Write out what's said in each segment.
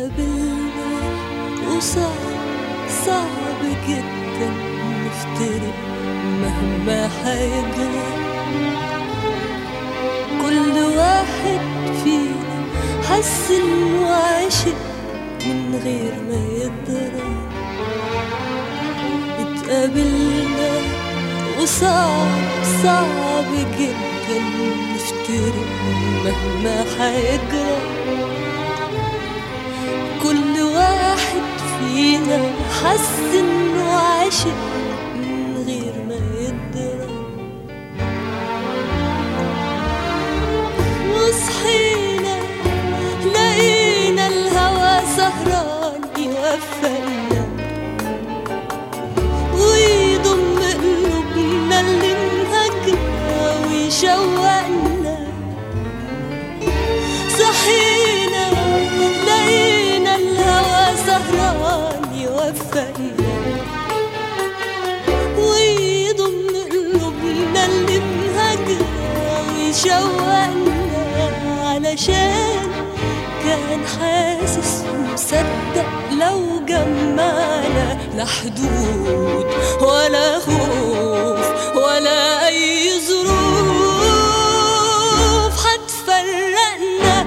اتقابلنا صعب جدا نفترق مهما هيجرى. كل واحد فينا حس انه عاشق من غير ما يدرى. اتقابلنا صعب جدا نفترق مهما هيجرى. كل واحد فينا حس انه عاشق من غير ما يدرى. وصحينا لقينا الهوى سهران يوفقنا ويضم قلوبنا اللي انهكنا ويشوقنا. صحينا لقينا الهوى سهران يوفقنا ويضم قلوبنا اللي انهكنا ويشوقنا. علشان كان حاسس ومصدق لو جمعنا لا حدود ولا خوف ولا أي ظروف هتفرقنا.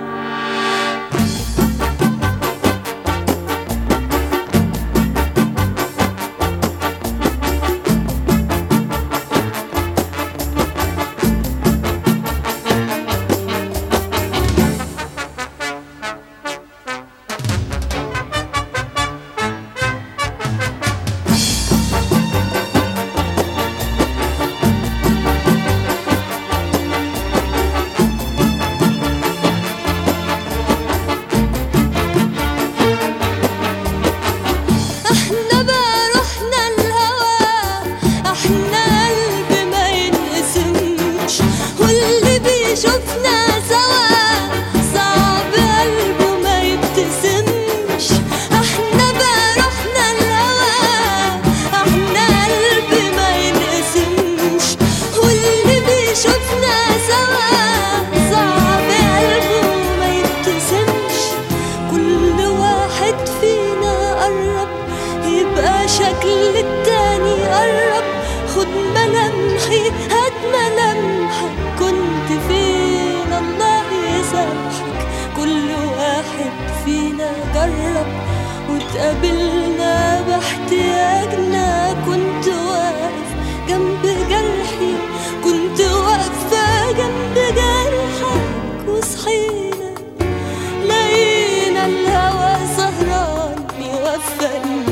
شكل التاني قرب خد ملامحي هات ملامحك كنت فين الله يسامحك. كل واحد فينا جرب واتقابلنا باحتياجنا. كنت واقف جنب جرحي كنت واقفة جنب جرحك. وصحينا لقينا الهوى سهران يوفقنا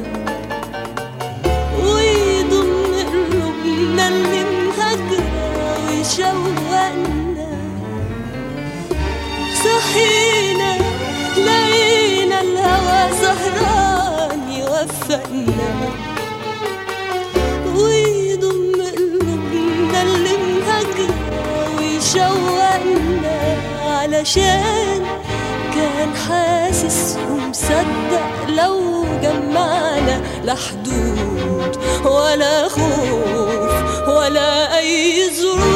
ويشوقنا. صحينا لقينا الهوى سهران يوفقنا ويضم قلوبنا اللي انهجرة ويشوقنا. علشان كان حاسس ومصدق لو جمعنا لا حدود ولا خوف ولا أي ظروف